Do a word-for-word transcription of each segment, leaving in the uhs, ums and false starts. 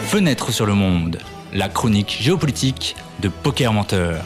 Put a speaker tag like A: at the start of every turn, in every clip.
A: Fenêtre sur le monde, la chronique géopolitique de Poker Menteur.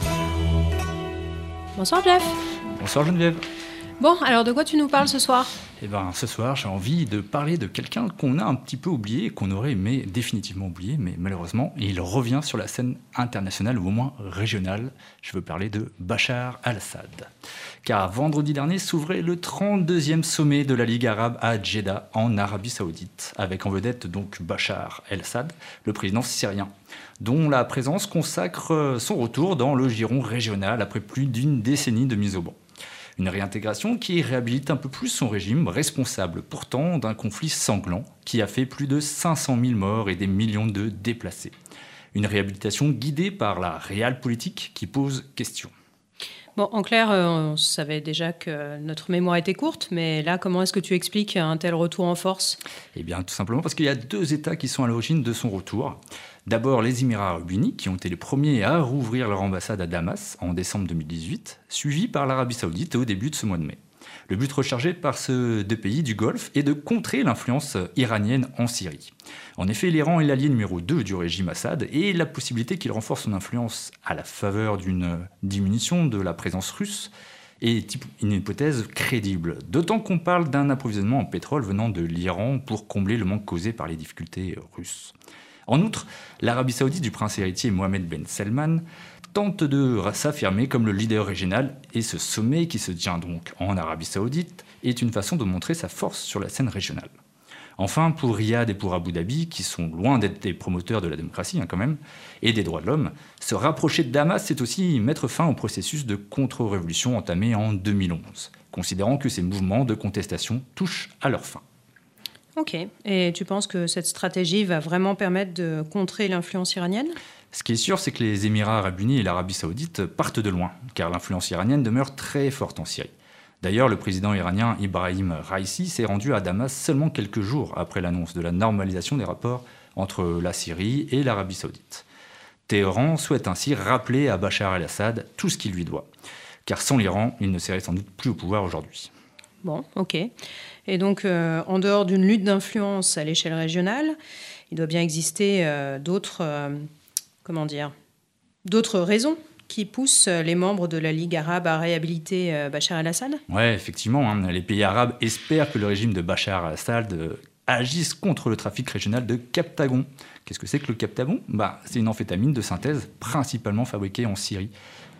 B: Bonsoir Jeff.
A: Bonsoir Geneviève.
B: Bon, alors de quoi tu nous parles ce soir ?
A: Eh ben, ce soir, j'ai envie de parler de quelqu'un qu'on a un petit peu oublié, qu'on aurait aimé définitivement oublier, mais malheureusement, il revient sur la scène internationale, ou au moins régionale. Je veux parler de Bachar al-Assad. Car vendredi dernier s'ouvrait le trente-deuxième sommet de la Ligue arabe à Jeddah, en Arabie Saoudite, avec en vedette donc Bachar al-Assad, le président syrien, dont la présence consacre son retour dans le giron régional après plus d'une décennie de mise au banc. Une réintégration qui réhabilite un peu plus son régime, responsable pourtant d'un conflit sanglant qui a fait plus de cinq cent mille morts et des millions de déplacés. Une réhabilitation guidée par la réelle politique qui pose question.
B: Bon, en clair, on savait déjà que notre mémoire était courte, mais là, comment est-ce que tu expliques un tel retour en force ?
A: Eh bien, tout simplement parce qu'il y a deux États qui sont à l'origine de son retour. D'abord, les Émirats arabes unis, qui ont été les premiers à rouvrir leur ambassade à Damas en décembre deux mille dix-huit, suivis par l'Arabie saoudite au début de ce mois de mai. Le but recherché par ces deux pays du Golfe est de contrer l'influence iranienne en Syrie. En effet, l'Iran est l'allié numéro deux du régime Assad et la possibilité qu'il renforce son influence à la faveur d'une diminution de la présence russe est une hypothèse crédible. D'autant qu'on parle d'un approvisionnement en pétrole venant de l'Iran pour combler le manque causé par les difficultés russes. En outre, l'Arabie saoudite du prince héritier Mohammed Ben Salman tente de s'affirmer comme le leader régional et ce sommet qui se tient donc en Arabie saoudite est une façon de montrer sa force sur la scène régionale. Enfin, pour Riyad et pour Abu Dhabi, qui sont loin d'être des promoteurs de la démocratie hein, quand même, et des droits de l'homme, se rapprocher de Damas, c'est aussi mettre fin au processus de contre-révolution entamé en deux mille onze, considérant que ces mouvements de contestation touchent à leur fin.
B: Ok, et tu penses que cette stratégie va vraiment permettre de contrer l'influence iranienne ?
A: Ce qui est sûr, c'est que les Émirats arabes unis et l'Arabie saoudite partent de loin, car l'influence iranienne demeure très forte en Syrie. D'ailleurs, le président iranien Ibrahim Raïssi s'est rendu à Damas seulement quelques jours après l'annonce de la normalisation des rapports entre la Syrie et l'Arabie saoudite. Téhéran souhaite ainsi rappeler à Bachar al-Assad tout ce qu'il lui doit, car sans l'Iran, il ne serait sans doute plus au pouvoir aujourd'hui.
B: Bon, ok. Et donc, euh, en dehors d'une lutte d'influence à l'échelle régionale, il doit bien exister euh, d'autres, euh, comment dire, d'autres raisons qui poussent les membres de la Ligue arabe à réhabiliter euh, Bachar al-Assad ?
A: Oui, effectivement. Hein, les pays arabes espèrent que le régime de Bachar al-Assad euh, agisse contre le trafic régional de Captagon. Qu'est-ce que c'est que le Captagon ? bah, C'est une amphétamine de synthèse principalement fabriquée en Syrie.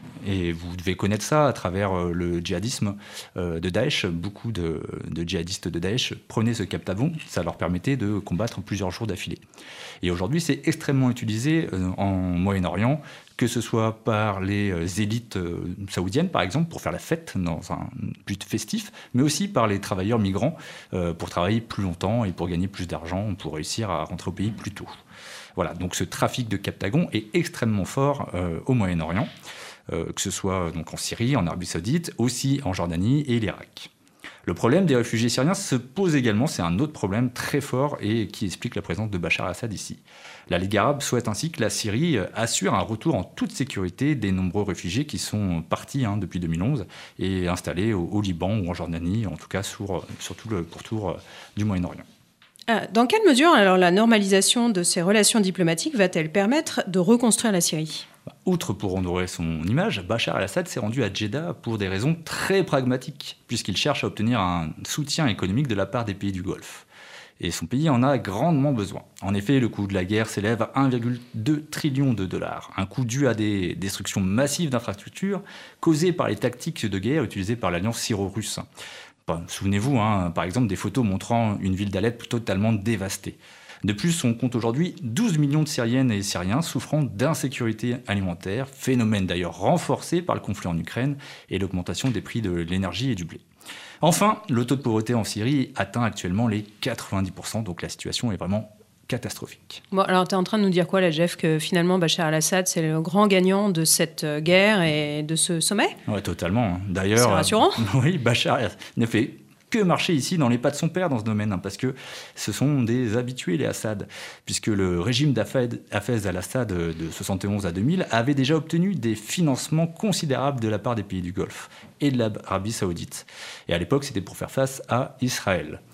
A: Et vous devez connaître ça à travers le djihadisme de Daesh. Beaucoup de, de djihadistes de Daesh prenaient ce Captagon. Ça leur permettait de combattre plusieurs jours d'affilée. Et aujourd'hui, c'est extrêmement utilisé en Moyen-Orient, que ce soit par les élites saoudiennes, par exemple, pour faire la fête dans un but festif, mais aussi par les travailleurs migrants pour travailler plus longtemps et pour gagner plus d'argent, pour réussir à rentrer au pays plus tôt. Voilà, donc ce trafic de Captagon est extrêmement fort au Moyen-Orient. Euh, que ce soit donc en Syrie, en Arabie saoudite, aussi en Jordanie et l'Irak. Le problème des réfugiés syriens se pose également, c'est un autre problème très fort et qui explique la présence de Bachar al-Assad ici. La Ligue arabe souhaite ainsi que la Syrie assure un retour en toute sécurité des nombreux réfugiés qui sont partis hein, depuis deux mille onze et installés au, au Liban ou en Jordanie, en tout cas sur, sur tout le pourtour du Moyen-Orient.
B: Dans quelle mesure alors la normalisation de ces relations diplomatiques va-t-elle permettre de reconstruire la Syrie ?
A: Outre pour honorer son image, Bachar al-Assad s'est rendu à Jeddah pour des raisons très pragmatiques, puisqu'il cherche à obtenir un soutien économique de la part des pays du Golfe. Et son pays en a grandement besoin. En effet, le coût de la guerre s'élève à un virgule deux trillion de dollars, un coût dû à des destructions massives d'infrastructures causées par les tactiques de guerre utilisées par l'alliance syro-russe. Bon, souvenez-vous, hein, par exemple, des photos montrant une ville d'Alep totalement dévastée. De plus, on compte aujourd'hui douze millions de Syriennes et Syriens souffrant d'insécurité alimentaire, phénomène d'ailleurs renforcé par le conflit en Ukraine et l'augmentation des prix de l'énergie et du blé. Enfin, le taux de pauvreté en Syrie atteint actuellement les quatre-vingt-dix pour cent, donc la situation est vraiment catastrophique.
B: Bon, alors tu es en train de nous dire quoi là, Jeff, que finalement Bachar al-Assad c'est le grand gagnant de cette guerre et de ce sommet ?
A: Oui, totalement. D'ailleurs,
B: c'est rassurant.
A: Euh, oui, Bachar ne fait que marcher ici dans les pas de son père dans ce domaine, hein, parce que ce sont des habitués, les Assad, puisque le régime d'Hafez al-Assad de soixante et onze à deux mille avait déjà obtenu des financements considérables de la part des pays du Golfe et de l'Arabie saoudite. Et à l'époque, c'était pour faire face à Israël.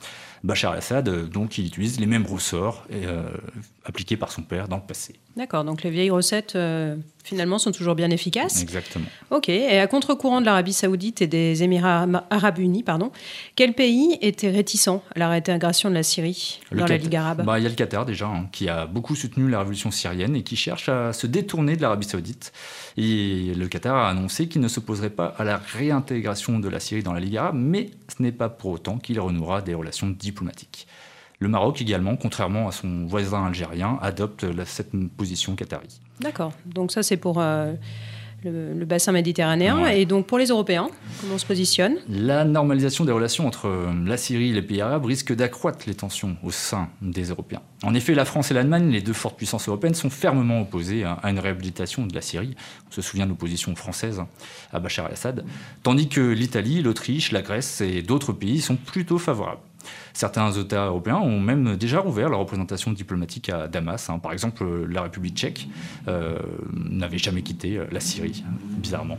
A: Bachar el-Assad, euh, donc, il utilise les mêmes ressorts et, euh, appliqués par son père dans le passé.
B: D'accord, donc les vieilles recettes, euh, finalement, sont toujours bien efficaces.
A: Exactement.
B: Ok, et à contre-courant de l'Arabie Saoudite et des Émirats Arabes Unis, pardon, quel pays était réticent à la réintégration de la Syrie
A: Le
B: dans
A: Qatar.
B: la Ligue arabe?
A: Bah, il y a le Qatar déjà, hein, qui a beaucoup soutenu la révolution syrienne et qui cherche à se détourner de l'Arabie Saoudite. Et le Qatar a annoncé qu'il ne s'opposerait pas à la réintégration de la Syrie dans la Ligue arabe, mais ce n'est pas pour autant qu'il renouera des relations diplomatiques. Le Maroc également, contrairement à son voisin algérien, adopte la, cette position qatari.
B: D'accord, donc ça c'est pour euh, le, le bassin méditerranéen.
A: Ouais.
B: Et donc pour les Européens, comment on se positionne?
A: La normalisation des relations entre la Syrie et les pays arabes risque d'accroître les tensions au sein des Européens. En effet, la France et l'Allemagne, les deux fortes puissances européennes, sont fermement opposées à une réhabilitation de la Syrie. On se souvient de l'opposition française à Bachar el-Assad, tandis que l'Italie, l'Autriche, la Grèce et d'autres pays sont plutôt favorables. Certains États européens ont même déjà rouvert leur représentation diplomatique à Damas. Hein. Par exemple, la République tchèque euh, n'avait jamais quitté la Syrie, bizarrement.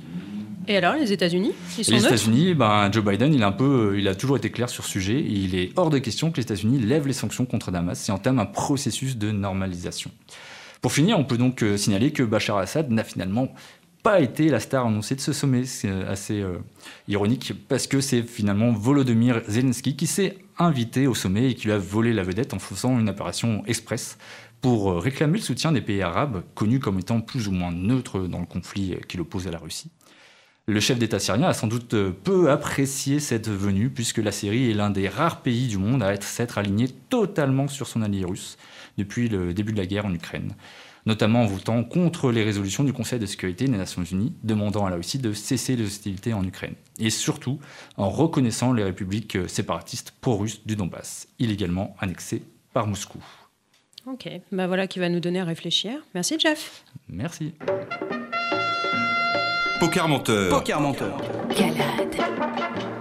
B: Et alors, les États-Unis, ils sont
A: Les
B: neutres?
A: États-Unis, ben, Joe Biden, il, a un peu, il a toujours été clair sur ce sujet. Il est hors de question que les États-Unis lèvent les sanctions contre Damas et entament un processus de normalisation. Pour finir, on peut donc signaler que Bachar el-Assad n'a finalement pas été la star annoncée de ce sommet. C'est assez euh, ironique parce que c'est finalement Volodymyr Zelensky qui s'est invité au sommet et qui lui a volé la vedette en faisant une apparition express pour réclamer le soutien des pays arabes connus comme étant plus ou moins neutres dans le conflit qui l'oppose à la Russie. Le chef d'État syrien a sans doute peu apprécié cette venue puisque la Syrie est l'un des rares pays du monde à s'être aligné totalement sur son allié russe depuis le début de la guerre en Ukraine, notamment en votant contre les résolutions du Conseil de sécurité des Nations Unies, demandant à la Russie de cesser les hostilités en Ukraine. Et surtout, en reconnaissant les républiques séparatistes pro-russes du Donbass, illégalement annexées par Moscou.
B: Ok, ben voilà qui va nous donner à réfléchir. Merci Jeff.
A: Merci.
C: Poker Menteur.
D: Poker Menteur.
E: Calade.